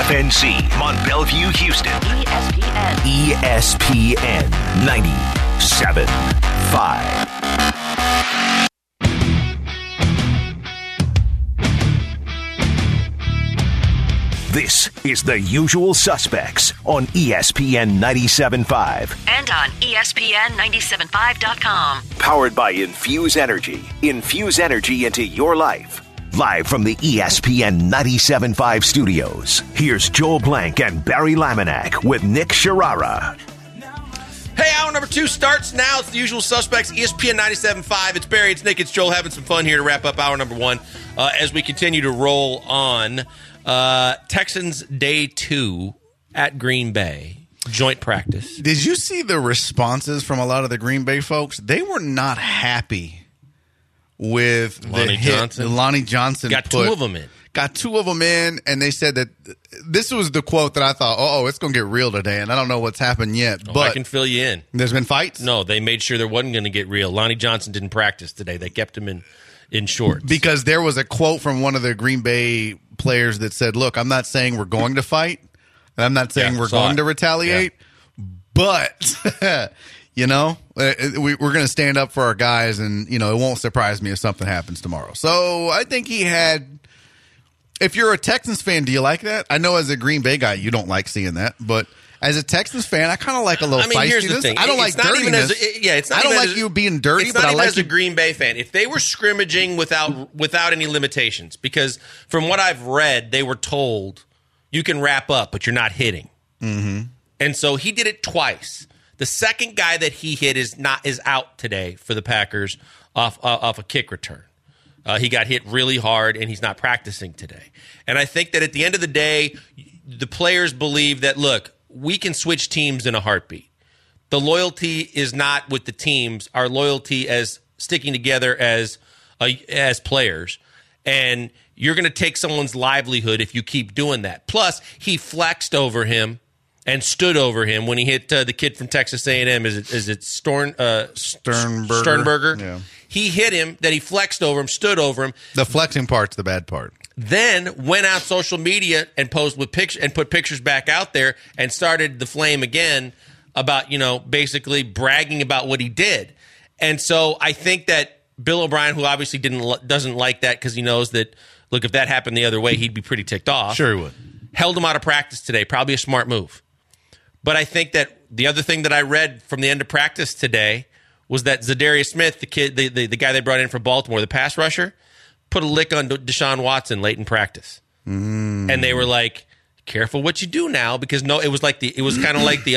FNZ on Bellevue, Houston. ESPN 97.5. This is The Usual Suspects on ESPN 97.5. And on ESPN975.com. Powered by Infuse Energy. Infuse energy into your life. Live from the ESPN 97.5 studios, here's Joel Blank and Barry Laminack with Nick Sharara. Hey, hour number 2 starts now. It's The Usual Suspects, ESPN 97.5. It's Barry, it's Nick, it's Joel, having some fun here to wrap up hour number 1 as we continue to roll on. Texans day 2 at Green Bay, joint practice. Did you see the responses from a lot of the Green Bay folks? They were not happy with Lonnie Johnson. Lonnie Johnson got 2 of them in. Got 2 of them in, and they said that this was the quote that I thought, it's going to get real today, and I don't know what's happened yet. But I can fill you in. There's been fights? No, they made sure there wasn't going to get real. Lonnie Johnson didn't practice today. They kept him in shorts. Because there was a quote from one of the Green Bay players that said, look, I'm not saying we're going to fight, and I'm not saying we're going to retaliate, but, we're going to stand up for our guys, and, it won't surprise me if something happens tomorrow. So I think he had – if you're a Texans fan, do you like that? I know as a Green Bay guy, you don't like seeing that, but – as a Texans fan, I kind of like a little feistiness. Here's the thing. I don't like dirtiness. I don't like you being dirty, but I like as a Green Bay fan. If they were scrimmaging without any limitations, because from what I've read, they were told you can wrap up, but you're not hitting. Mm-hmm. And so he did it twice. The second guy that he hit is out today for the Packers off a kick return. He got hit really hard, and he's not practicing today. And I think that at the end of the day, the players believe that, look, we can switch teams in a heartbeat. The loyalty is not with the teams. Our loyalty as sticking together as players. And you're going to take someone's livelihood if you keep doing that. Plus, he flexed over him and stood over him when he hit the kid from Texas A&M. Is it Sternberger? Yeah. He hit him, then he flexed over him, stood over him. The flexing part's the bad part. Then went out social media and posed with pictures and put pictures back out there and started the flame again about, basically bragging about what he did. And so I think that Bill O'Brien, who obviously doesn't like that because he knows that, look, if that happened the other way, he'd be pretty ticked off. Sure he would. Held him out of practice today. Probably a smart move. But I think that the other thing that I read from the end of practice today was that Zadarius Smith, the kid, the guy they brought in from Baltimore, the pass rusher, put a lick on Deshaun Watson late in practice. And they were like, careful what you do now, because it was kind of like the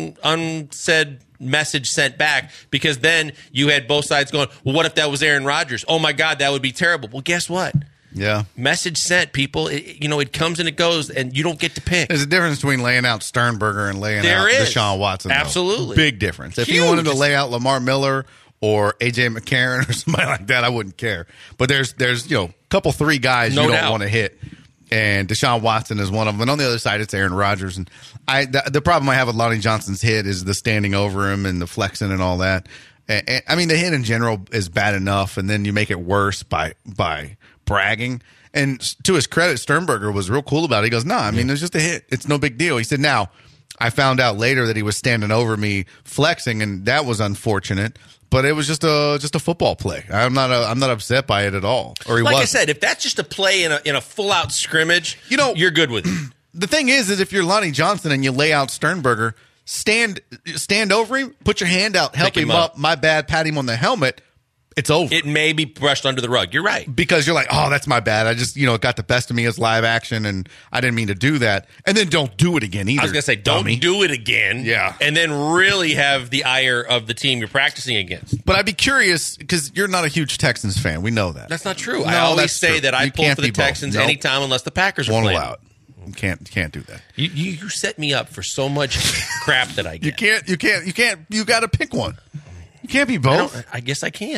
unsaid message sent back, because then you had both sides going, well, what if that was Aaron Rodgers? Oh my God, that would be terrible. Well, guess what? Yeah. Message sent, people. It comes and it goes, and you don't get to pick. There's a difference between laying out Sternberger and laying out Deshaun Watson. Though. Absolutely. Big difference. If you wanted to lay out Lamar Miller or A.J. McCarron or somebody like that, I wouldn't care. But there's a couple, 3 guys you don't want to hit. And Deshaun Watson is one of them. And on the other side, it's Aaron Rodgers. And the problem I have with Lonnie Johnson's hit is the standing over him and the flexing and all that. And the hit in general is bad enough, and then you make it worse by bragging. And to his credit, Sternberger was real cool about it. He goes, no, it was just a hit. It's no big deal. He said, now, I found out later that he was standing over me flexing, and that was unfortunate. But it was just a football play. I'm not upset by it at all. Or like I said, if that's just a play in a full out scrimmage, you're good with it. The thing is if you're Lonnie Johnson and you lay out Sternberger, stand over him, put your hand out, help him up. My bad, pat him on the helmet. It's over. It may be brushed under the rug. You're right. Because you're like, oh, that's my bad. I just, it got the best of me as live action, and I didn't mean to do that. And then don't do it again either. I was going to say, don't do it again. Yeah. And then really have the ire of the team you're practicing against. But I'd be curious, because you're not a huge Texans fan. We know that. That's not true. I always say that I pull for the Texans anytime unless the Packers are playing. Won't allow it. You can't do that. You set me up for so much crap that I get. You can't. You got to pick one. You can't be both. I guess I can.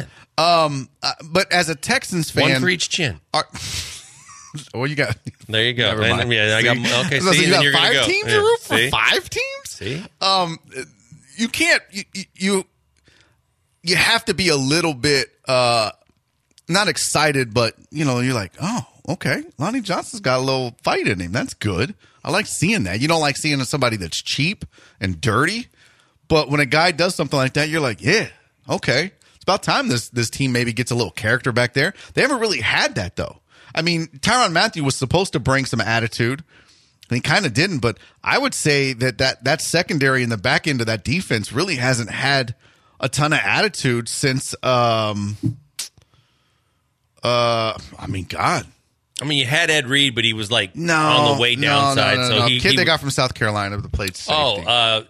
But as a Texans fan, one for each chin. You got. There you go. I got. Okay. So you got 5 teams to root for. See? 5 teams. See. You can't. You have to be a little bit not excited, but you're like, oh, okay, Lonnie Johnson's got a little fight in him. That's good. I like seeing that. You don't like seeing somebody that's cheap and dirty, but when a guy does something like that, you're like, yeah, okay. It's about time this team maybe gets a little character back there. They haven't really had that, though. I mean, Tyrann Mathieu was supposed to bring some attitude, and he kind of didn't, but I would say that secondary in the back end of that defense really hasn't had a ton of attitude since, I mean, God. I mean, you had Ed Reed, but he was like on the way downside. No. So kid they got from South Carolina that played safety.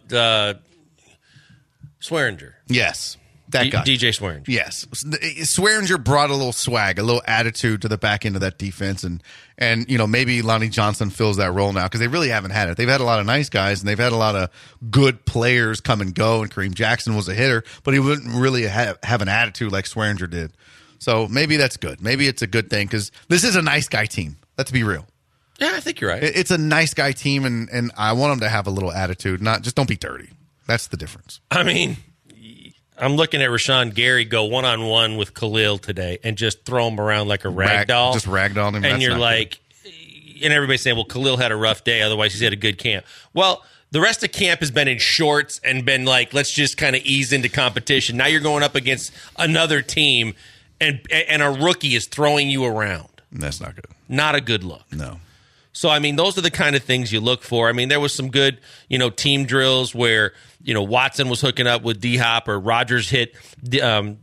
Swearinger. Yes. That guy. DJ Swearinger. Yes. Swearinger brought a little swag, a little attitude to the back end of that defense. And you know, maybe Lonnie Johnson fills that role now because they really haven't had it. They've had a lot of nice guys, and they've had a lot of good players come and go, and Kareem Jackson was a hitter, but he wouldn't really have an attitude like Swearinger did. So maybe that's good. Maybe it's a good thing because this is a nice guy team. Let's be real. Yeah, I think you're right. It's a nice guy team, and I want them to have a little attitude, not just don't be dirty. That's the difference. I mean, I'm looking at Rashawn Gary go one-on-one with Khalil today and just throw him around like a rag doll. Just ragdoll him. And you're like, and everybody's saying, well, Khalil had a rough day, otherwise he's had a good camp. Well, the rest of camp has been in shorts and been like, let's just kind of ease into competition. Now you're going up against another team, and a rookie is throwing you around. That's not good. Not a good look. No. So, I mean, those are the kind of things you look for. I mean, there was some good, team drills where, Watson was hooking up with D-Hop or Rodgers hit Devontae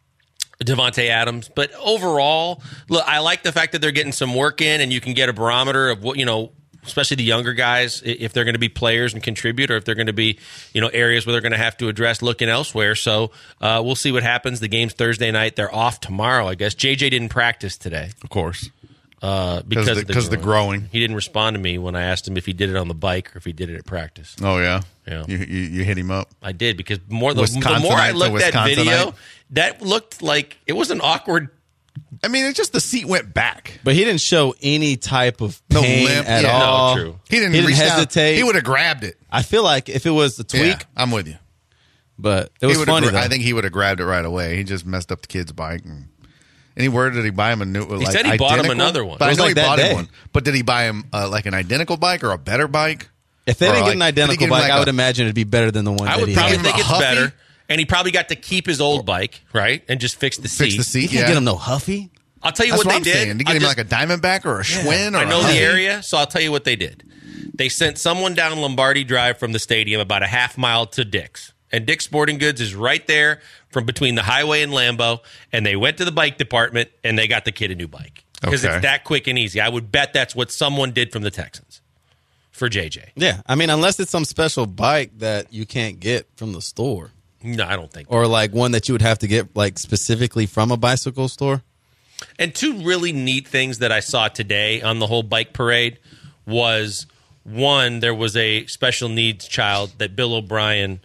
Adams. But overall, look, I like the fact that they're getting some work in and you can get a barometer of what, especially the younger guys, if they're going to be players and contribute or if they're going to be, areas where they're going to have to address looking elsewhere. So we'll see what happens. The game's Thursday night. They're off tomorrow, I guess. JJ didn't practice today. Of course. Because of the growing. He didn't respond to me when I asked him if he did it on the bike or if he did it at practice. Oh, yeah? Yeah. You hit him up? I did, because the more I looked at video, that looked like it was an awkward. I mean, it's just the seat went back. But he didn't show any type of pain limp at all. No, true. He didn't hesitate. Down. He would have grabbed it. I feel like if it was the tweak. Yeah, I'm with you. But it was funny, though. I think he would have grabbed it right away. He just messed up the kid's bike. Any word did he buy him a new? He said he bought him another one. But I know he bought him one. But did he buy him like an identical bike or a better bike? If they didn't get an identical bike, I would imagine it'd be better than the one. I would probably think it's better. And he probably got to keep his old bike, right, and just fix the seat. Fix the seat. You can't get him no Huffy. I'll tell you what they did. Saying. Did you get him like a Diamondback or a Schwinn? Or I know the area, so I'll tell you what they did. They sent someone down Lombardi Drive from the stadium about a half mile to Dick's. And Dick's Sporting Goods is right there from between the highway and Lambeau. And they went to the bike department, and they got the kid a new bike. Because it's that quick and easy. I would bet that's what someone did from the Texans for JJ. Yeah. I mean, unless it's some special bike that you can't get from the store. No, I don't think. Or like one that you would have to get like specifically from a bicycle store. And two really neat things that I saw today on the whole bike parade was, one, there was a special needs child that Bill O'Brien...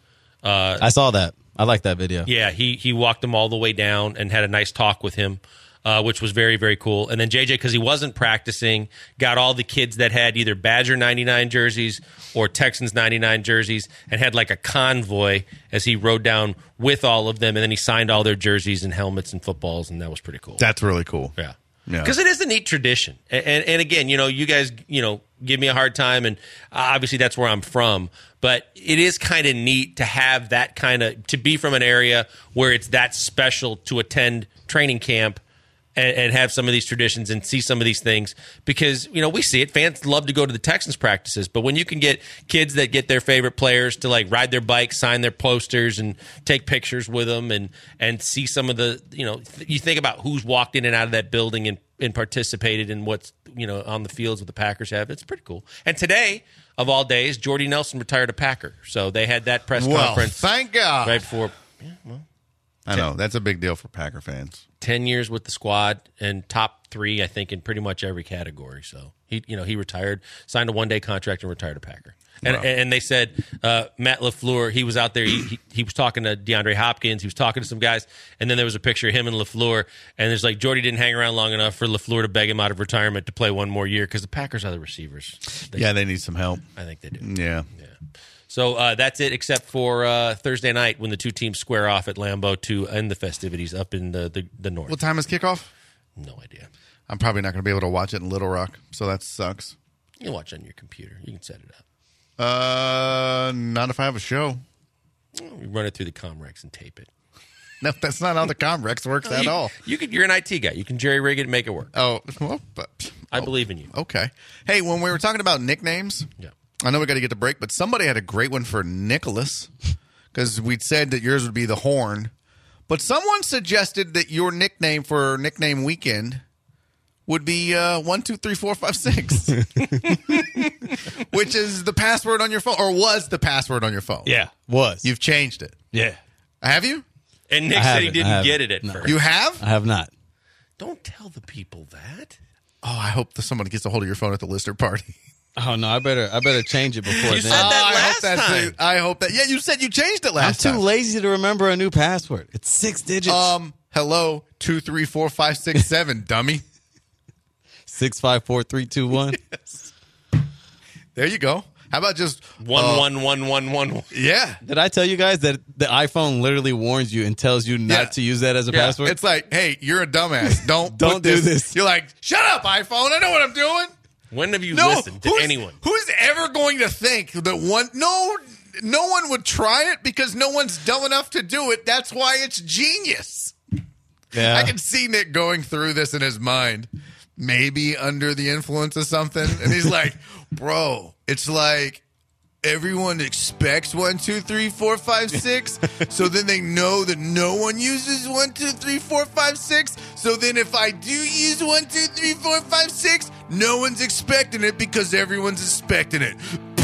I saw that. I like that video. Yeah, he walked him all the way down and had a nice talk with him, which was very, very cool. And then JJ, because he wasn't practicing, got all the kids that had either Badger 99 jerseys or Texans 99 jerseys and had like a convoy as he rode down with all of them. And then he signed all their jerseys and helmets and footballs, and that was pretty cool. That's really cool. Yeah. Because it is a neat tradition. And again, you guys, give me a hard time, and obviously that's where I'm from. But it is kind of neat to have that to be from an area where it's that special to attend training camp and have some of these traditions and see some of these things. Because, we see it. Fans love to go to the Texans practices. But when you can get kids that get their favorite players to like ride their bikes, sign their posters, and take pictures with them and see some of the, you think about who's walked in and out of that building and participated in what's, on the fields what the Packers have. It's pretty cool. And today, of all days, Jordy Nelson retired a Packer. So they had that press conference. Thank God. Right before. I know. That's a big deal for Packer fans. 10 years with the squad and top 3, I think, in pretty much every category. So he retired, signed a one-day contract, and retired a Packer. And they said Matt LaFleur, he was out there. He was talking to DeAndre Hopkins. He was talking to some guys. And then there was a picture of him and LaFleur. And there's like Jordy didn't hang around long enough for LaFleur to beg him out of retirement to play one more year because the Packers are the receivers. They need some help. I think they do. Yeah. So that's it, except for Thursday night when the two teams square off at Lambeau to end the festivities up in the north. What time is kickoff? No idea. I'm probably not going to be able to watch it in Little Rock, so that sucks. You can watch it on your computer. You can set it up. Not if I have a show. You run it through the Comrex and tape it. No, that's not how the Comrex works at all. You're an IT guy. You can jerry rig it and make it work. Oh, well, but I believe in you. Okay. Hey, when we were talking about nicknames, I know we got to get the break, but somebody had a great one for Nicholas because we'd said that yours would be the Horn. But someone suggested that your nickname for nickname weekend would be 1, 2, 3, 4, 5, 6, which is the password on your phone, or was the password on your phone. Yeah, was. You've changed it. Yeah. Have you? And Nick said he didn't get it at first. You have? I have not. Don't tell the people that. Oh, I hope that somebody gets a hold of your phone at the listener party. Oh no, I better change it before You then. said that last time. I hope that. Yeah, you said you changed it last I'm time. too lazy to remember a new password. It's 6 digits. Hello, 2, 3, 4, 5, 6, 7, dummy. 6, 5, 4, 3, 2, 1. Yes. There you go. How about just 11111? Yeah. Did I tell you guys that the iPhone literally warns you and tells you not to use that as a password? It's like, hey, you're a dumbass. Don't do this. You're like, shut up, iPhone. I know what I'm doing. When have you listened to anyone? Who's ever going to think that no one would try it because no one's dumb enough to do it. That's why it's genius. Yeah. I can see Nick going through this in his mind, maybe under the influence of something. And he's like, bro, it's like everyone expects 1, 2, 3, 4, 5, 6. So then they know that no one uses 1, 2, 3, 4, 5, 6. So then if I do use 1, 2, 3, 4, 5, 6, no one's expecting it because everyone's expecting it.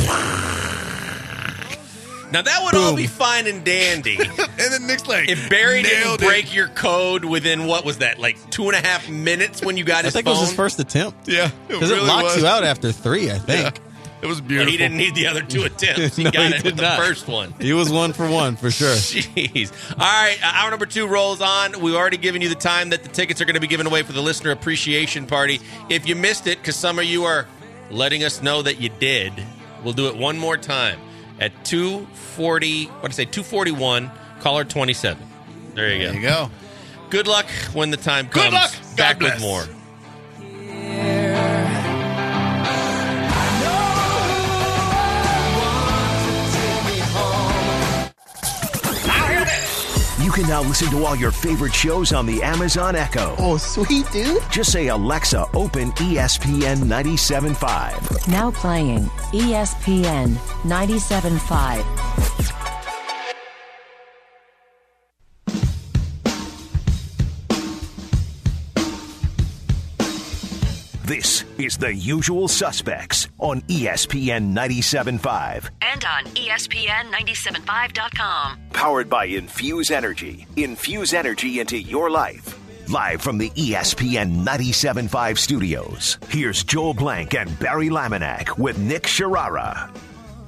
Now that would all be fine and dandy. And then Nick's like, if Barry didn't nailed break your code within, what was that, like 2.5 minutes when you got his phone? I think it was his first attempt. Yeah. Because it locks you out after 3, I think. Yeah. It was But beautiful. he didn't need the other 2 attempts. He No, got he it did with not. the first one. He was 1 for 1 for sure. Jeez. All right, hour number 2 rolls on. We've already given you the time that the tickets are going to be given away for the listener appreciation party. If you missed it, because some of you are letting us know that you did, we'll do it one more time at 241, caller 27. There you go. There you go. Good luck when the time comes. Good luck. Back God with bless. more. You can now listen to all your favorite shows on the Amazon Echo. Oh, sweet, dude. Just say, Alexa, open ESPN 97.5. Now playing ESPN 97.5. This is The Usual Suspects on ESPN 97.5. And on ESPN975.com. Powered by Infuse Energy. Infuse energy into your life. Live from the ESPN 97.5 studios, here's Joel Blank and Barry Laminack with Nick Sharara.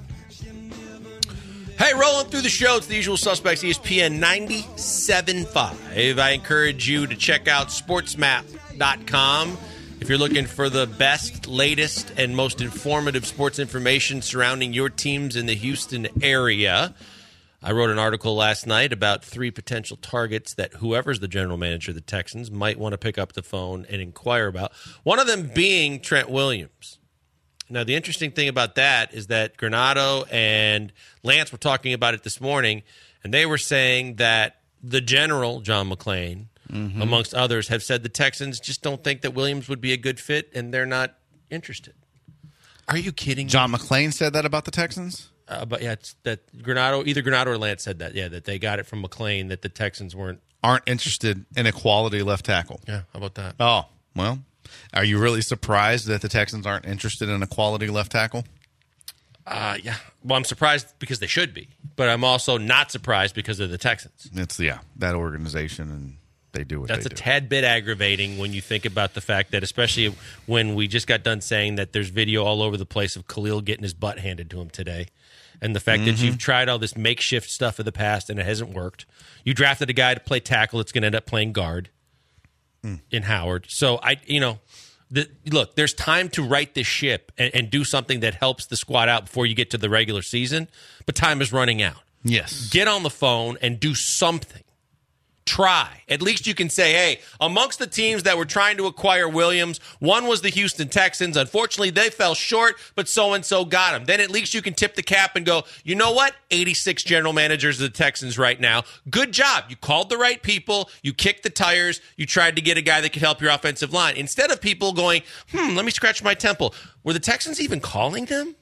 Hey, rolling through the show, it's The Usual Suspects, ESPN 97.5. I encourage you to check out sportsmap.com if you're looking for the best, latest, and most informative sports information surrounding your teams in the Houston area. I wrote an article last night about 3 potential targets that whoever's the general manager of the Texans might want to pick up the phone and inquire about. One of them being Trent Williams. Now, the interesting thing about that is that Granado and Lance were talking about it this morning, and they were saying that the general, John McClain, amongst others, have said the Texans just don't think that Williams would be a good fit, and they're not interested. Are you kidding me? John McClain said that about the Texans? But yeah, it's that either Granado or Lance said that. Yeah, that they got it from McClain that the Texans aren't interested in a quality left tackle. Yeah, how about that? Oh, well, are you really surprised that the Texans aren't interested in a quality left tackle? Yeah. Well, I'm surprised because they should be, but I'm also not surprised because of the Texans. It's that organization, and they do what That's they do. That's a tad bit aggravating when you think about the fact that, especially when we just got done saying that there's video all over the place of Khalil getting his butt handed to him today. And the fact that you've tried all this makeshift stuff in the past and it hasn't worked. You drafted a guy to play tackle that's going to end up playing guard in Howard. So, look, there's time to right this ship and do something that helps the squad out before you get to the regular season. But time is running out. Yes. Get on the phone and do something. try. At least you can say, hey, amongst the teams that were trying to acquire Williams, one was the Houston Texans. Unfortunately, they fell short, but so-and-so got him. Then at least you can tip the cap and go, you know what? 86 general managers of the Texans right now. Good job. You called the right people. You kicked the tires. You tried to get a guy that could help your offensive line. Instead of people going, let me scratch my temple. Were the Texans even calling them?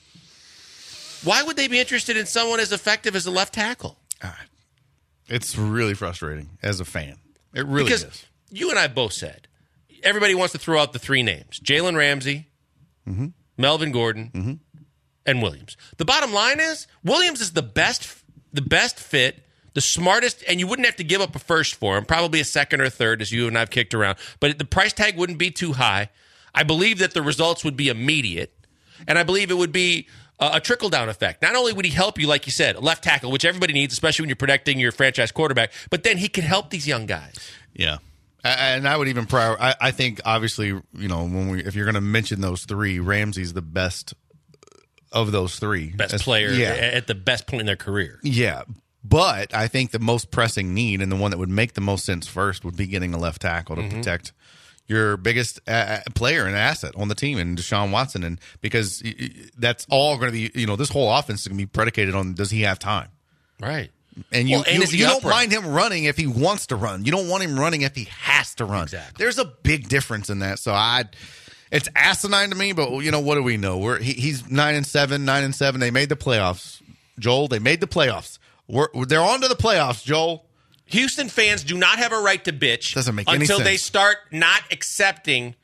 Why would they be interested in someone as effective as a left tackle? It's really frustrating as a fan. It really because is. You and I both said everybody wants to throw out the three names: Jalen Ramsey, Melvin Gordon, and Williams. The bottom line is Williams is the best fit, the smartest, and you wouldn't have to give up a first for him, probably a second or third, as you and I've kicked around. But the price tag wouldn't be too high. I believe that the results would be immediate, and I believe it would be a trickle-down effect. Not only would he help you, like you said, a left tackle, which everybody needs, especially when you're protecting your franchise quarterback, but then he could help these young guys. Yeah. And I would even I think, obviously, you know, if you're going to mention those three, Ramsey's the best of those three. Best player at the best point in their career. Yeah. But I think the most pressing need and the one that would make the most sense first would be getting a left tackle to protect your biggest player and asset on the team, and Deshaun Watson, and because that's all going to be, you know, this whole offense is going to be predicated on, does he have time? Right. And you don't mind him running if he wants to run. You don't want him running if he has to run. Exactly. There's a big difference in that. So it's asinine to me, but you know, what do we know? He's 9-7. They made the playoffs, Joel. They made the playoffs. They're on to the playoffs, Joel. Houston fans do not have a right to bitch until they start not accepting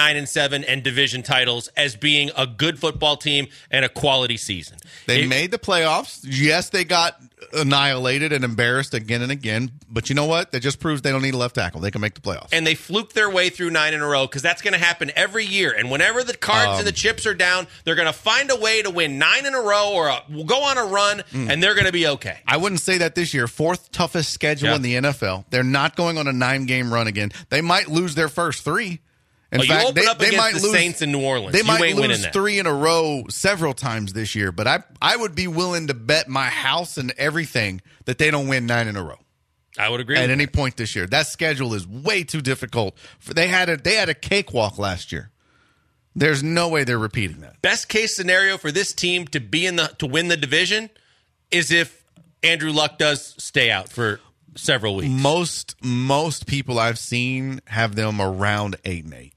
9-7 and division titles as being a good football team and a quality season. They made the playoffs. Yes, they got annihilated and embarrassed again and again. But you know what? That just proves they don't need a left tackle. They can make the playoffs. And they fluked their way through 9 in a row, because that's going to happen every year. And whenever the cards and the chips are down, they're going to find a way to win 9 in a row or go on a run, and they're going to be okay. I wouldn't say that this year. Fourth toughest schedule in the NFL. They're not going on a 9-game run again. They might lose their first 3. In fact, you open up against the Saints in New Orleans. They might lose lose 3 in a row several times this year, but I would be willing to bet my house and everything that they don't win 9 in a row. I would agree at any point this year. That schedule is way too difficult. They had a cakewalk last year. There's no way they're repeating that. Best case scenario for this team to win the division is if Andrew Luck does stay out for several weeks. Most people I've seen have them around 8-8.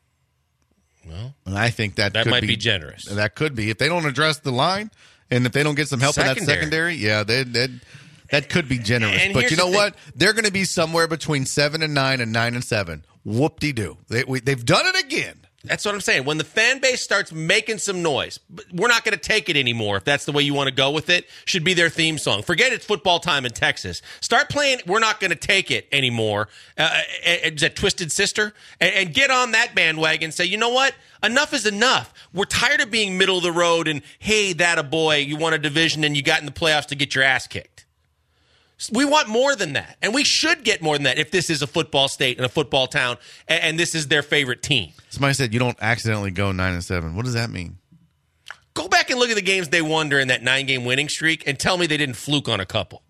Well, and I think that might be generous. That could be. If they don't address the line and if they don't get some help in that secondary, that could be generous. But you know what? They're going to be somewhere between 7-9 and 9-7. Whoop-de-doo. They've done it again. That's what I'm saying. When the fan base starts making some noise, we're not going to take it anymore. If that's the way you want to go with it, should be their theme song. Forget it's football time in Texas. Start playing We're Not Going to Take It anymore. Is that Twisted Sister? And get on that bandwagon and say, you know what? Enough is enough. We're tired of being middle of the road and, hey, that a boy, you won a division and you got in the playoffs to get your ass kicked. We want more than that, and we should get more than that if this is a football state and a football town, and this is their favorite team. Somebody said you don't accidentally go 9-7. What does that mean? Go back and look at the games they won during that 9-game winning streak and tell me they didn't fluke on a couple.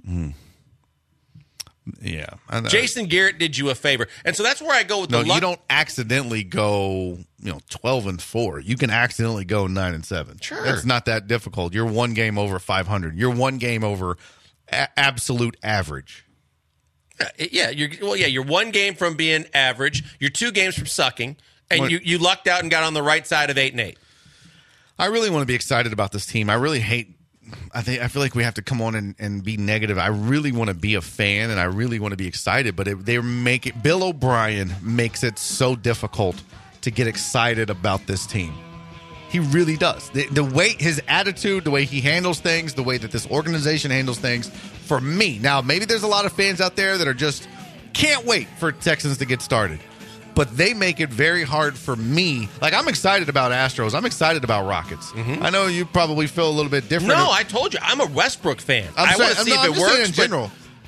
Yeah. Jason Garrett did you a favor. And so that's where I go with the luck. You don't accidentally go 12-4. You can accidentally go 9-7. Sure. That's not that difficult. You're one game over 500. You're one game over absolute average. You're one game from being average. You're 2 games from sucking, and you lucked out and got on the right side of 8-8. I really want to be excited about this team. I really hate. I feel like we have to come on and be negative. I really want to be a fan, and I really want to be excited. But Bill O'Brien makes it so difficult to get excited about this team. He really does. The way his attitude, the way he handles things, the way that this organization handles things, for me. Now, maybe there's a lot of fans out there that are just can't wait for Texans to get started. But they make it very hard for me. Like, I'm excited about Astros. I'm excited about Rockets. I know you probably feel a little bit different. No, I told you. I'm a Westbrook fan. I want to see if it works. In general.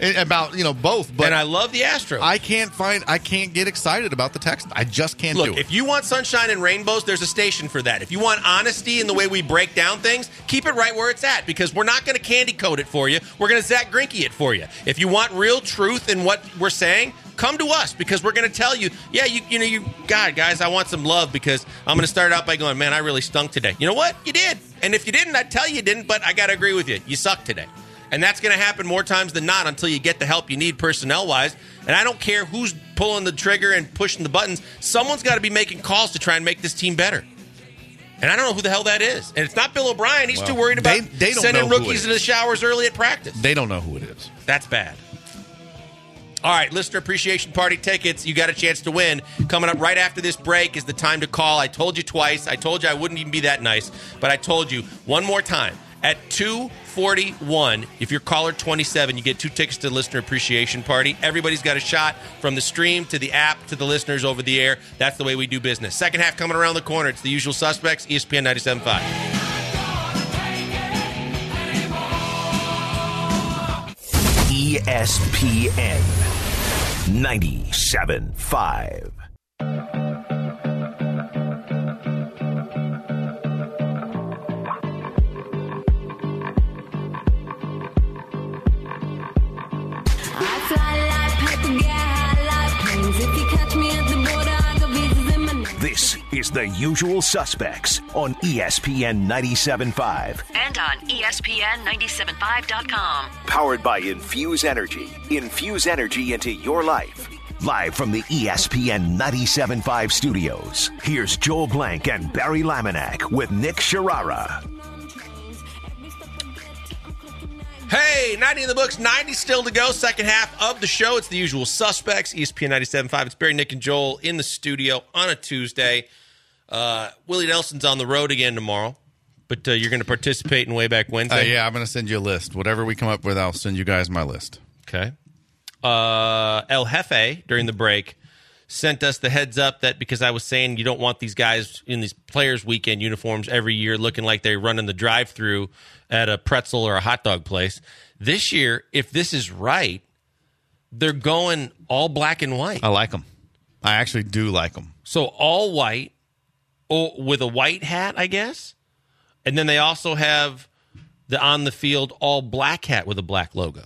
about both. But and I love the Astros. I can't get excited about the Texans. I just can't do it. Look, if you want sunshine and rainbows, there's a station for that. If you want honesty in the way we break down things, keep it right where it's at, because we're not going to candy coat it for you. We're going to Zach Greinke it for you. If you want real truth in what we're saying, come to us, because we're going to tell you, God, guys, I want some love, because I'm going to start out by going, man, I really stunk today. You know what? You did. And if you didn't, I'd tell you didn't, but I got to agree with you. You sucked today. And that's going to happen more times than not until you get the help you need personnel-wise. And I don't care who's pulling the trigger and pushing the buttons. Someone's got to be making calls to try and make this team better. And I don't know who the hell that is. And it's not Bill O'Brien. He's too worried about sending rookies to the showers early at practice. They don't know who it is. That's bad. All right, listener appreciation party tickets. You got a chance to win. Coming up right after this break is the time to call. I told you twice. I told you I wouldn't even be that nice. But I told you one more time. At 2:41, if you're caller 27, you get 2 tickets to the listener appreciation party. Everybody's got a shot, from the stream to the app to the listeners over the air. That's the way we do business. Second half coming around the corner. It's the usual suspects, ESPN 97.5. ESPN 97.5. This is The Usual Suspects on ESPN 97.5. And on ESPN975.com. Powered by Infuse Energy. Infuse energy into your life. Live from the ESPN 97.5 studios, here's Joel Blank and Barry Laminack with Nick Sharara. Hey, 90 in the books, 90 still to go. Second half of the show. It's the usual suspects, ESPN 97.5. It's Barry, Nick, and Joel in the studio on a Tuesday. Willie Nelson's on the road again tomorrow, but you're going to participate in Way Back Wednesday? Yeah, I'm going to send you a list. Whatever we come up with, I'll send you guys my list. Okay. El Jefe, during the break, sent us the heads up that because I was saying you don't want these guys in these Players Weekend uniforms every year looking like they're running the drive-thru at a pretzel or a hot dog place. This year, if this is right, they're going all black and white. I like them. I actually do like them. So all white, with a white hat, I guess. And then they also have the on-the-field all black hat with a black logo.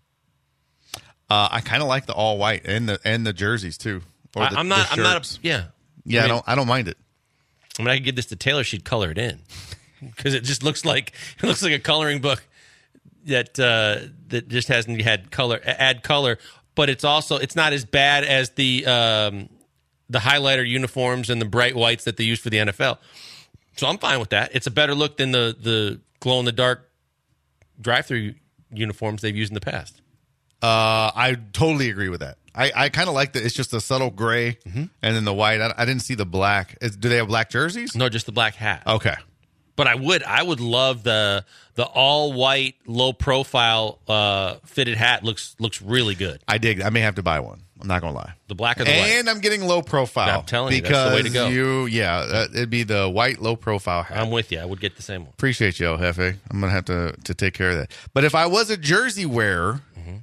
I kind of like the all white and the jerseys too. Or I'm not. Yeah. I don't mind it. I mean, I could give this to Taylor. She'd color it in because it just looks like a coloring book that just hasn't had color. Add color, but it's not as bad as the highlighter uniforms and the bright whites that they use for the NFL. So I'm fine with that. It's a better look than the glow in the dark drive-through uniforms they've used in the past. I totally agree with that. I kind of like that. It's just a subtle gray and then the white. I didn't see the black. Do they have black jerseys? No, just the black hat. Okay. But I would love the all white, low profile fitted hat. Looks really good. I dig. I may have to buy one. I'm not gonna lie. The black or the white. And I'm getting low profile. I'm telling you, that's the way to go. It'd be the white low profile hat. I'm with you. I would get the same one. Appreciate you, El Jefe. I'm gonna have to take care of that. But if I was a jersey wearer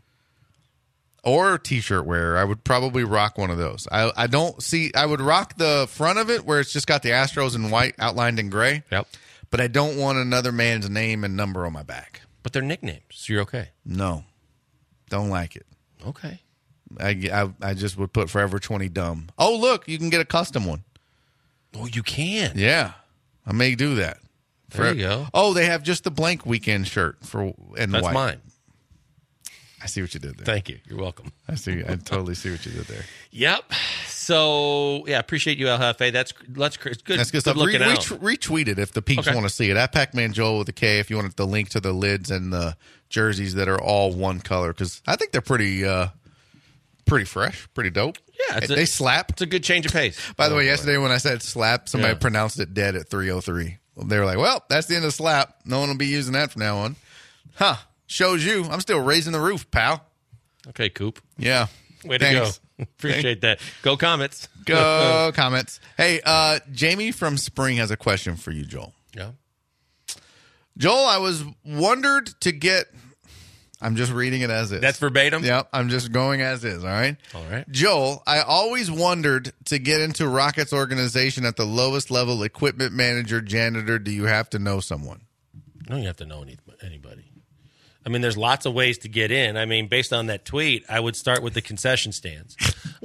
or t-shirt wearer, I would probably rock one of those. I would rock the front of it where it's just got the Astros in white outlined in gray. Yep. But I don't want another man's name and number on my back. But they're nicknames, so you're okay. No. Don't like it. Okay. I just would put Forever 20 dumb. Oh, look, you can get a custom one. Oh, you can? Yeah. I may do that. There you go. Oh, they have just the blank weekend shirt and the That's white. mine. I see what you did there. Thank you. You're welcome. I totally see what you did there. Yep. So, yeah, appreciate you, El Jefe. That's good. That's good stuff. Retweet it if the peeps want to see it. At Pac-Man Joel with a K if you want the link to the lids and the jerseys that are all one color, because I think they're pretty fresh, pretty dope. Yeah. They slap. It's a good change of pace. By the way, yesterday when I said slap, somebody pronounced it dead at 3:03. They were like, well, that's the end of slap. No one will be using that from now on. Huh. Shows you. I'm still raising the roof, pal. Okay, Coop. Yeah. Way to go. Appreciate that. Go Comets. Go Comets. Hey, Jamie from Spring has a question for you, Joel. Yeah. Joel, I was wondered to get I'm just reading it as is. That's verbatim? Yep. I'm just going as is. All right. All right. Joel, I always wondered to get into Rocket's organization at the lowest level, equipment manager, janitor. Do you have to know someone? No, you have to know anybody. I mean, there's lots of ways to get in. I mean, based on that tweet, I would start with the concession stands,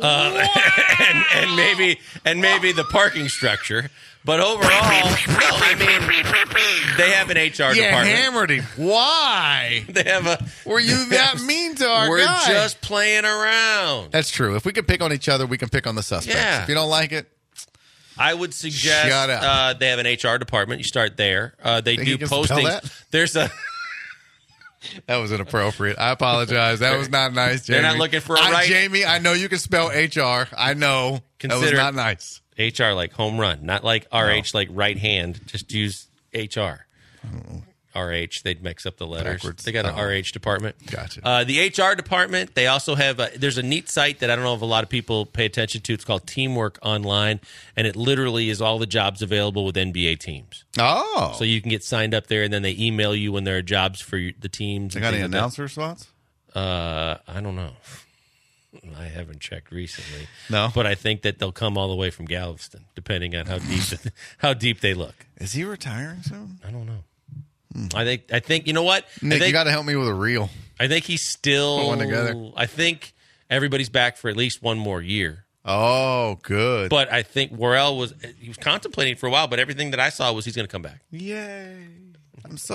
and maybe the parking structure. But overall, no, I mean, they have an HR You department. hammered him. Why? They have a. Were you that mean to our We're guy? just playing around. That's true. If we can pick on each other, we can pick on the suspects. Yeah. If you don't like it, I would suggest Shut up. they have an HR department. You start there. They Think do you can spell postings. that? There's a. that was inappropriate. I apologize. That was not nice, Jamie. They're not looking for a right- Jamie, I know you can spell HR. I know. That Consider- was not nice. HR like home run, not like RH like right hand. Just use HR. RH, they'd mix up the letters. Backwards. They got an RH department. Gotcha. The HR department, they also have, there's a neat site that I don't know if a lot of people pay attention to. It's called Teamwork Online, and it literally is all the jobs available with NBA teams. Oh. So you can get signed up there, and then they email you when there are jobs for the teams. They got any announcer slots? I don't know. I haven't checked recently. No? But I think that they'll come all the way from Galveston, depending on how deep they look. Is he retiring soon? I don't know. I think you know what? Nick, you got to help me with a reel. I think he's still Put one together. I think everybody's back for at least one more year. Oh, good. But I think Worrell was contemplating for a while, but everything that I saw was he's going to come back. Yay. I'm so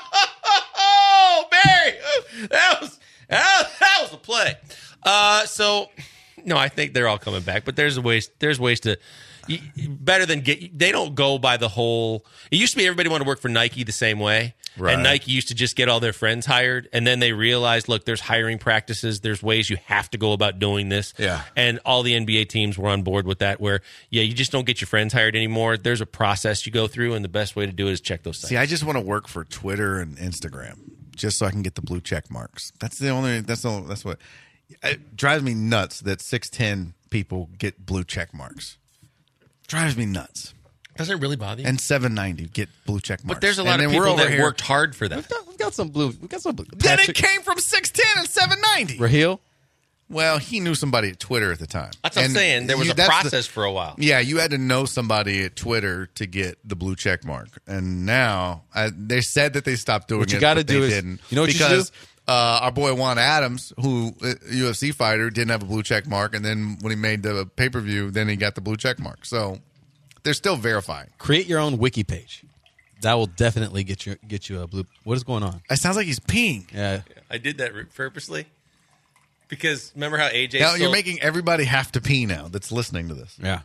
Oh, Barry, that was a play. So no, I think they're all coming back, but there's ways to better than they don't go by the whole. It used to be everybody wanted to work for Nike the same way, right. And Nike used to just get all their friends hired, and then they realized, look, there's hiring practices, there's ways you have to go about doing this, Yeah. And all the NBA teams were on board with that. Where you just don't get your friends hired anymore. There's a process you go through, and the best way to do it is check those sites. See, I just want to work for Twitter and Instagram just so I can get the blue check marks. That's what it drives me nuts that 6'10" people get blue check marks. Drives me nuts. Doesn't it really bother you? And 790 get blue check marks. But there's a lot And of then we're people over that here- worked hard for that. We've got some blue. Then it came from 6'10" and 790. Raheel? Well, he knew somebody at Twitter at the time. That's what I'm And saying. There was a that's process for a while. Yeah, you had to know somebody at Twitter to get the blue check mark. And now they said that they stopped doing What you it, gotta but they do is- didn't. you know what you should because our boy Juan Adams, who UFC fighter, didn't have a blue check mark, and then when he made the pay-per-view, then he got the blue check mark. So they're still verifying. Create your own wiki page. That will definitely get you a blue. What is going on? It sounds like he's peeing. Yeah. I did that purposely because remember how AJ. Now you're making everybody have to pee now that's listening to this. Yeah.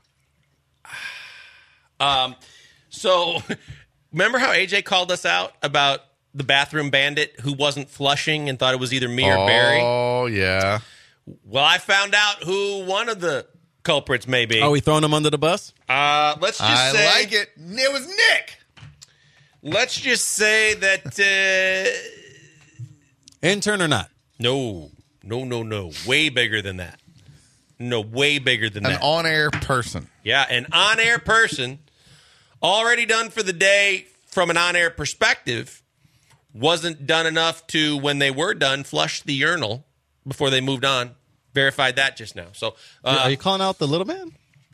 So remember how AJ called us out about the bathroom bandit who wasn't flushing and thought it was either me or Barry? Oh, yeah. Well, I found out who one of the culprits may be. Are we throwing him under the bus? Let's just say I like it. It was Nick. Let's just say that Intern or not? no. Way bigger than that. No, way bigger than An that. on-air person. Yeah, an on-air person already done for the day from an on-air perspective wasn't done enough to, when they were done, flush the urinal before they moved on. Verified that just now. So, Are you calling out the little man?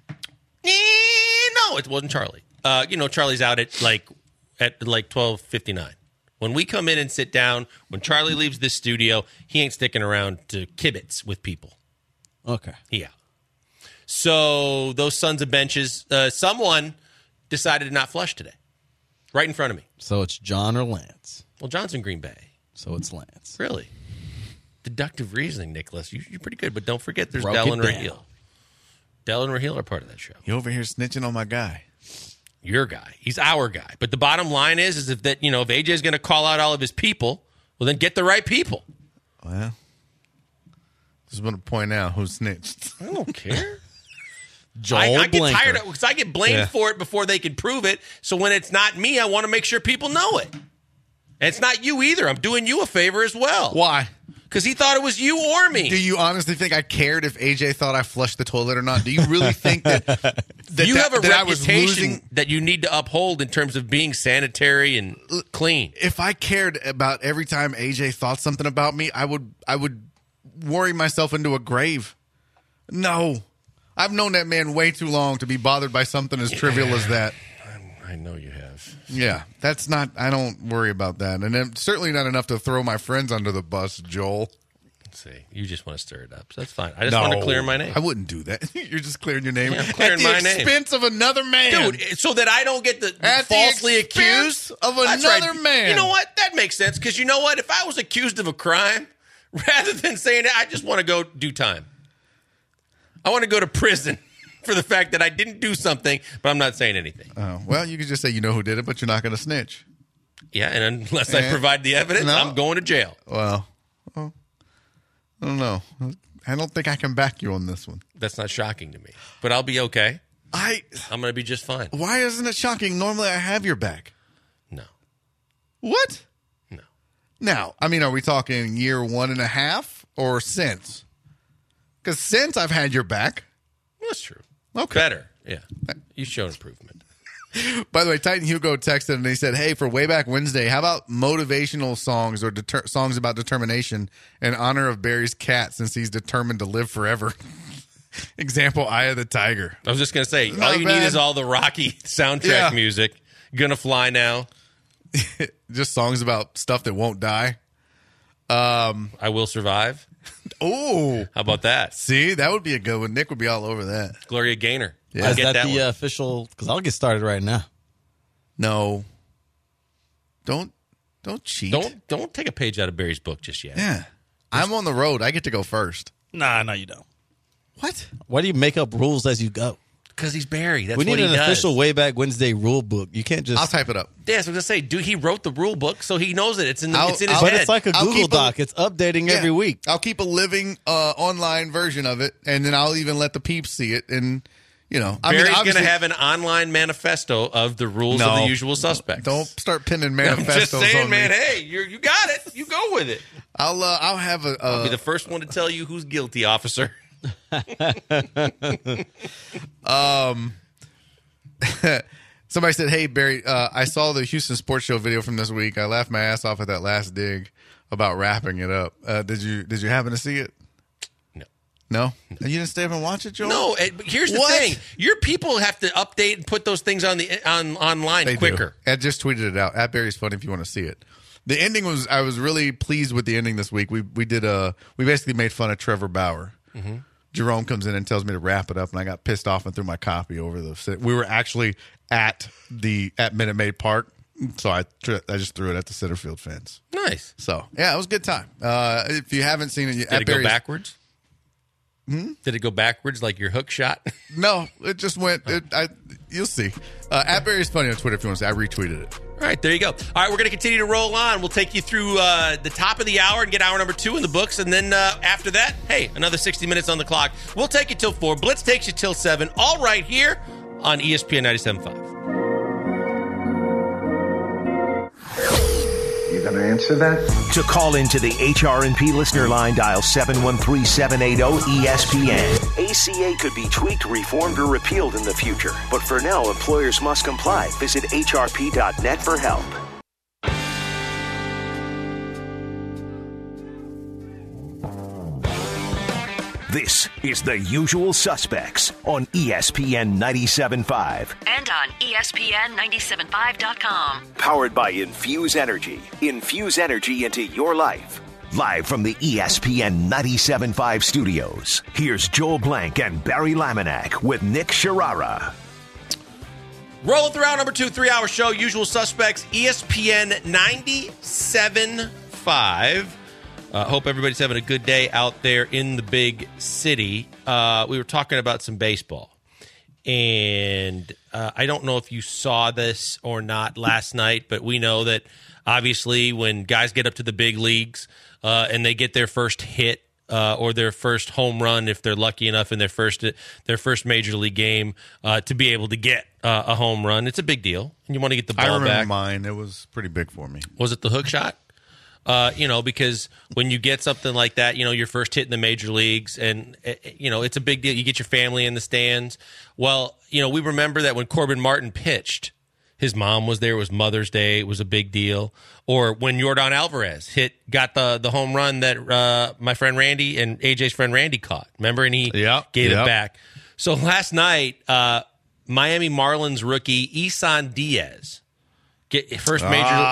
no, it wasn't Charlie. Charlie's out at like 12:59. When we come in and sit down, when Charlie leaves this studio, he ain't sticking around to kibitz with people. Okay. Yeah. So those sons of benches, someone decided to not flush today, right in front of me. So it's John or Lance. Well, John's in Green Bay. So it's Lance. Really? Deductive reasoning, Nicholas. You're pretty good, but don't forget there's Broke Dell it and down. Raheel. Dell and Raheel are part of that show. You over here snitching on my guy. Your guy. He's our guy. But the bottom line is if AJ's going to call out all of his people, well, then get the right people. Well, just want to point out who snitched. I don't care. Joel I get Blanker. tired of it because I get blamed Yeah. for it before they can prove it. So when it's not me, I want to make sure people know it. And it's not you either. I'm doing you a favor as well. Why? because he thought it was you or me. Do you honestly think I cared if AJ thought I flushed the toilet or not? Do you really think that you have a that I was reputation losing? that you need to uphold in terms of being sanitary and clean? If I cared about every time AJ thought something about me, I would worry myself into a grave. No. I've known that man way too long to be bothered by something as trivial as that. I know you have. Yeah, that's not, I don't worry about that. And it's certainly not enough to throw my friends under the bus, Joel. Let's see. You just want to stir it up. So that's fine. I just want to clear my name. I wouldn't do that. You're just clearing your name. Yeah, I'm clearing at my the name. expense of another man. Dude, so that I don't get At falsely the accused of That's another right. man. You know what? That makes sense because you know what? If I was accused of a crime, rather than saying I just want to go do time, I want to go to prison for the fact that I didn't do something, but I'm not saying anything. Oh, well, you could just say you know who did it, but you're not going to snitch. Yeah, and unless I provide the evidence, I'm going to jail. Well, I don't know. I don't think I can back you on this one. That's not shocking to me, but I'll be okay. I'm going to be just fine. Why isn't it shocking? Normally I have your back. No. What? No. Now, I mean, are we talking year 1.5 or since? Because since I've had your back. That's true. Okay. Better. Yeah. You showed improvement. By the way, Titan Hugo texted and he said, hey, for Way Back Wednesday, how about motivational songs or songs about determination in honor of Barry's cat since he's determined to live forever? Example, Eye of the Tiger. I was just going to say, Not all you bad. need is all the Rocky soundtrack music. Gonna Fly Now. Just songs about stuff that won't die. I Will Survive. Oh, How about that? see, that would be a good one. Nick would be all over that. Gloria Gaynor. Yeah. I'll Is get that the one. official? Because I'll get started right now. No. Don't cheat. Don't take a page out of Barry's book just yet. Yeah. I'm on the road. I get to go first. Nah, no, you don't. What? Why do you make up rules as you go? Because he's Barry. That's We need what he an does. official Way Back Wednesday rule book. You can't just. I'll type it up. Yeah, so I was going to say, dude, he wrote the rule book, so he knows it. It's in his but head. it's like a I'll Google keep a- Doc. It's updating every week. I'll keep a living online version of it, and then I'll even let the peeps see it. And, you know, Barry's going to obviously- have an online manifesto of the rules of the usual suspects. Don't start pinning I'm manifestos just saying, on man, me. hey, you got it. You go with it. I'll have I'll be the first one to tell you who's guilty, officer. Somebody said, hey, Barry, I saw the Houston Sports Show video from this week. I laughed my ass off at that last dig about wrapping it up. Did you happen to see it? No. No? You didn't stay up and watch it, Joel? No, but here's the What? thing. Your people have to update and put those things on online They quicker. do. I just tweeted it out. At Barry's Funny if you want to see it. The ending was, I was really pleased with the ending this week. We basically made fun of Trevor Bauer. Mm-hmm. Jerome comes in and tells me to wrap it up, and I got pissed off and threw my copy over the. We were actually at Minute Maid Park, so I just threw it at the center field fence. Nice. So yeah, it was a good time. If you haven't seen it, Did it go backwards? Did it go backwards like your hook shot? No, it just went. You'll see. At Barry's Funny on Twitter if you want to see. I retweeted it. All right, there you go. All right, we're going to continue to roll on. We'll take you through the top of the hour and get hour number 2 in the books. And then after that, hey, another 60 minutes on the clock. We'll take you till 4. Blitz takes you till 7. All right here on ESPN 97.5. You gonna answer that? To call into the HRNP listener line, dial 713-780-ESPN. ACA could be tweaked, reformed, or repealed in the future. But for now, employers must comply. Visit hrp.net for help. This is The Usual Suspects on ESPN 97.5. And on ESPN975.com. Powered by Infuse Energy. Infuse energy into your life. Live from the ESPN 97.5 studios, here's Joel Blank and Barry Laminack with Nick Sharara. Rolling through hour number 2, 3-hour show. Usual Suspects, ESPN 97.5. Hope everybody's having a good day out there in the big city. We were talking about some baseball. And I don't know if you saw this or not last night, but we know that obviously when guys get up to the big leagues and they get their first hit or their first home run, if they're lucky enough in their first major league game to be able to get a home run, it's a big deal. And you want to get the ball I remember back. mine. It was pretty big for me. Was it the hook shot? Because when you get something like that, your first hit in the major leagues, and it's a big deal. You get your family in the stands. Well, we remember that when Corbin Martin pitched, his mom was there. It was Mother's Day. It was a big deal. Or when Yordan Alvarez got the home run that my friend Randy and AJ's friend Randy caught. Remember? And he gave it back. So last night, Miami Marlins rookie Isan Diaz first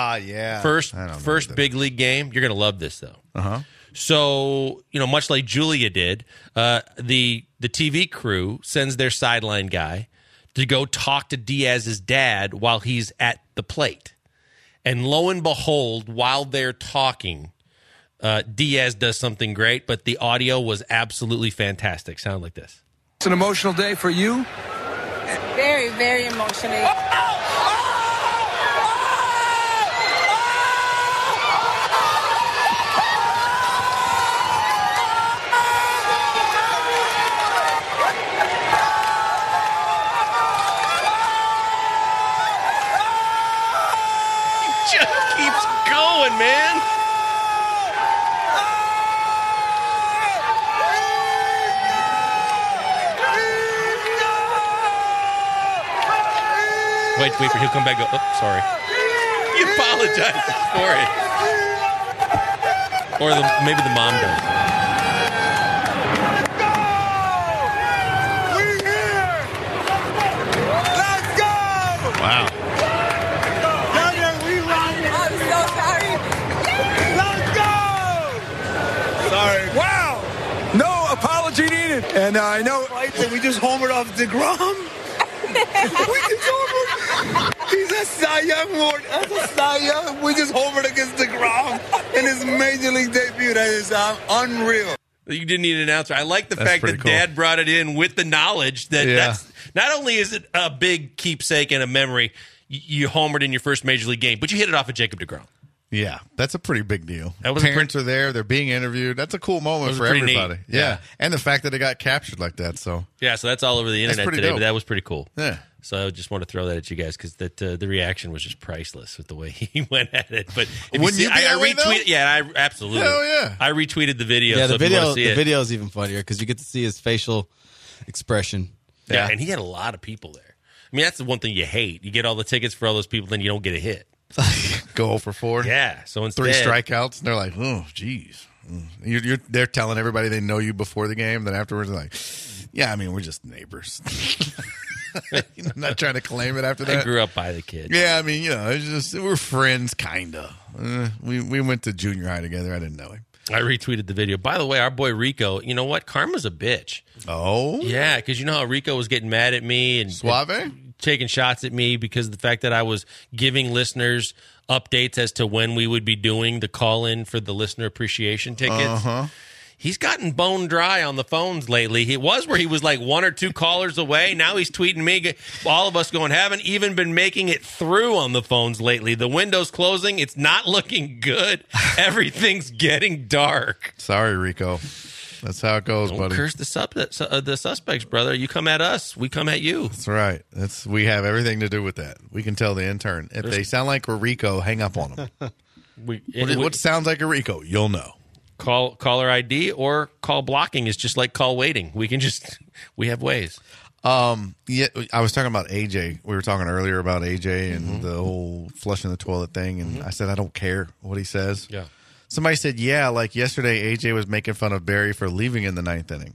big league game. You're going to love this though. So much like Julia did, the TV crew sends their sideline guy to go talk to Diaz's dad while he's at the plate. And lo and behold, while they're talking, Diaz does something great, but the audio was absolutely fantastic. Sound like this. It's an emotional day for you? Very, very emotional. Man. Wait for he'll come back. Go. Oh, sorry. He apologizes for it, or maybe the mom does. We here. Let's go. Wow. Wow! No apology needed. And I know we just homered off DeGrom. We just homered. He's a Cy Young award. That's a Cy Young. We just homered against DeGrom in his major league debut. That is unreal. You didn't need an announcer. I like the fact that cool. Dad brought it in with the knowledge that that's not only is it a big keepsake and a memory, you homered in your first major league game, but you hit it off of Jacob DeGrom. Yeah, that's a pretty big deal. Parents are there. They're being interviewed. That's a cool moment for everybody. Yeah. And the fact that it got captured like that. So so that's all over the internet today, dope. But that was pretty cool. Yeah. So I just want to throw that at you guys because the reaction was just priceless with the way he went at it. But wouldn't you be that way, though? Yeah, I absolutely. Hell yeah. I retweeted the video. Yeah, so the video is even funnier because you get to see his facial expression. Yeah, and he had a lot of people there. I mean, that's the one thing you hate. You get all the tickets for all those people, then you don't get a hit. Go 0-for-4. Yeah. So instead, 3 strikeouts, and they're like, oh, geez. They're telling everybody they know you before the game. Then afterwards, they're like, yeah, I mean, we're just neighbors. I'm not trying to claim it after that. I grew up by the kid. Yeah, I mean, it's just we're friends, kind of. We went to junior high together. I didn't know him. I retweeted the video. By the way, our boy Rico, you know what? Karma's a bitch. Oh? Yeah, because you know how Rico was getting mad at me and Suave? Taking shots at me because of the fact that I was giving listeners updates as to when we would be doing the call-in for the listener appreciation tickets. He's gotten bone dry on the phones lately. He was where he was like 1 or 2 callers away. Now he's tweeting me. All of us going, haven't even been making it through on the phones lately. The window's closing. It's not looking good. Everything's getting dark. Sorry, Rico. That's how it goes, buddy. Curse the suspects, brother. You come at us, we come at you. That's right. We have everything to do with that. We can tell the intern. If they sound like a Rico, hang up on them. What sounds like a Rico? You'll know. Caller ID or call blocking is just like call waiting. We have ways. Yeah, I was talking about AJ. We were talking earlier about AJ and the whole flushing the toilet thing, and I said I don't care what he says. Yeah. Somebody said, yeah, like yesterday, AJ was making fun of Barry for leaving in the 9th inning.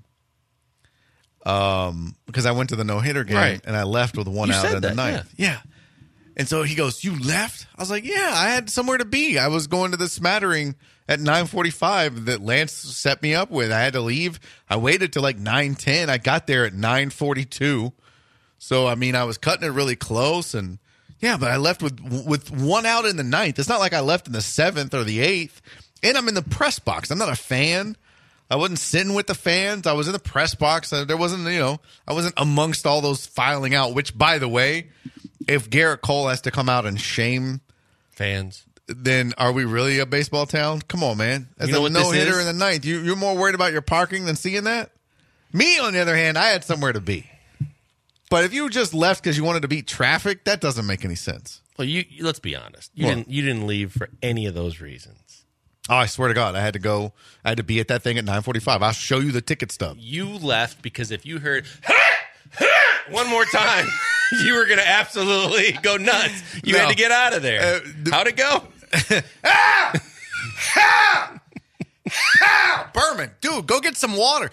Because I went to the no-hitter game, and I left with 1 out in the 9th. Yeah. And so he goes, you left? I was like, yeah, I had somewhere to be. I was going to the smattering at 9:45 that Lance set me up with. I had to leave. I waited till like 9:10. I got there at 9:42. So, I mean, I was cutting it really close. And, yeah, but I left with 1 out in the 9th. It's not like I left in the 7th or the 8th. And I'm in the press box. I'm not a fan. I wasn't sitting with the fans. I was in the press box. There wasn't, I wasn't amongst all those filing out, which, by the way, if Garrett Cole has to come out and shame fans, then are we really a baseball town? Come on, man. As a no-hitter in the 9th, you're more worried about your parking than seeing that? Me, on the other hand, I had somewhere to be. But if you just left because you wanted to beat traffic, that doesn't make any sense. Well, let's be honest. You didn't leave for any of those reasons. Oh, I swear to God, I had to go. I had to be at that thing at 9:45. I'll show you the ticket stub. You left because if you heard one more time, you were going to absolutely go nuts. You had to get out of there. How'd it go? Berman, dude, go get some water.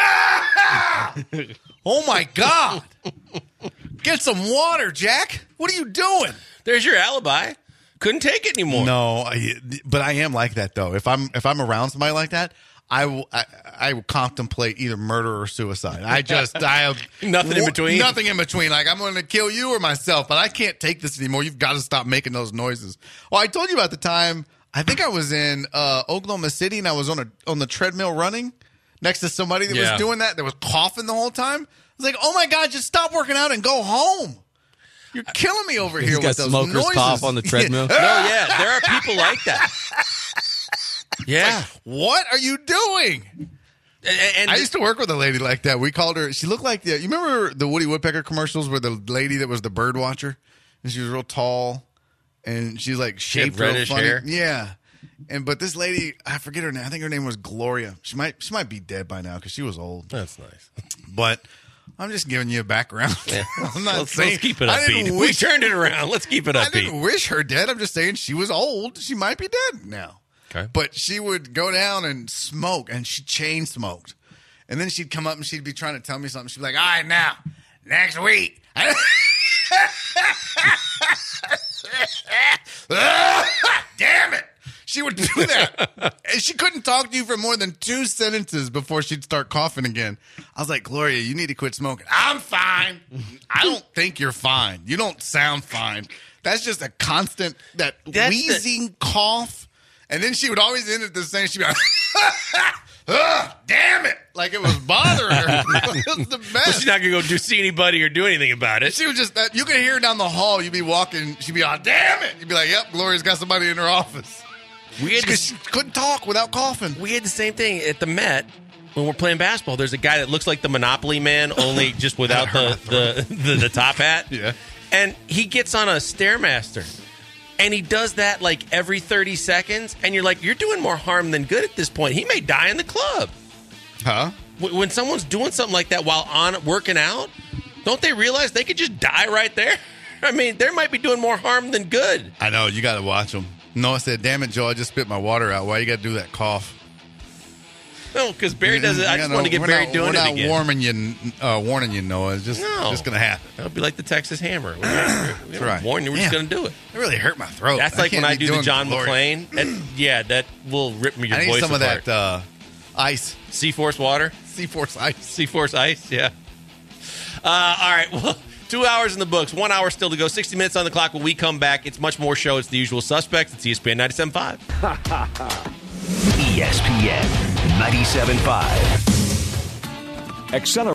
Oh, my God. Get some water, Jack. What are you doing? There's your alibi. Couldn't take it anymore. No, but I am like that, though. If I'm around somebody like that, I will contemplate either murder or suicide. I have Nothing in between? Nothing in between. Like, I'm going to kill you or myself, but I can't take this anymore. You've got to stop making those noises. Well, I told you about the time, I think I was in Oklahoma City, and I was on the treadmill running next to somebody that was doing that was coughing the whole time. I was like, oh, my God, just stop working out and go home. You're killing me over here with those noises. He's got smoker's cough on the treadmill. No, yeah, there are people like that. Yeah. Like, what are you doing? And I used to work with a lady like that. We called her, she looked like, you remember the Woody Woodpecker commercials where the lady that was the bird watcher? And she was real tall, and she's like shaped real reddish funny. hair. Yeah. But this lady, I forget her name. I think her name was Gloria. She might be dead by now because she was old. That's nice. But I'm just giving you a background. Yeah. I'm not Let's keep it I upbeat. didn't We wish- turned it around. Let's keep it I upbeat. didn't wish her dead. I'm just saying she was old. She might be dead now. Okay. But she would go down and smoke, and she chain smoked. And then she'd come up and she'd be trying to tell me something. She'd be like, all right, now, next week. Damn it. She would do that. And she couldn't talk to you for more than 2 sentences before she'd start coughing again. I was like, Gloria, you need to quit smoking. I'm fine. I don't think you're fine. You don't sound fine. That's just a constant, that wheezing cough. And then she would always end it the same. She'd be like, damn it. Like it was bothering her. It was the best. But she's not going to go see anybody or do anything about it. She was just, you could hear her down the hall. You'd be walking. She'd be like, damn it. You'd be like, yep, Gloria's got somebody in her office. She couldn't talk without coughing. We had the same thing at the Met when we're playing basketball. There's a guy that looks like the Monopoly man, only just without the top hat. Yeah. And he gets on a Stairmaster. And he does that like every 30 seconds. And you're like, you're doing more harm than good at this point. He may die in the club. Huh? When someone's doing something like that while working out, don't they realize they could just die right there? I mean, they might be doing more harm than good. I know. You got to watch them. Noah said, damn it, Joe, I just spit my water out. Why you got to do that cough? No, because Barry does it. I just want to get Barry doing it again. We're not warning you, Noah. It's just going to happen. That'll be like the Texas Hammer. That's right. Warn you, we're just going to do it. It really hurt my throat. That's like when I do the John McClane. McClane. That will rip me your I voice need some apart. of that ice. C-Force water? C-Force ice. C-Force ice, yeah. All right, well, 2 hours in the books, 1 hour still to go, 60 minutes on the clock. When we come back, it's much more show. It's The Usual Suspects. It's ESPN 97.5. ESPN 97.5. Accelerate.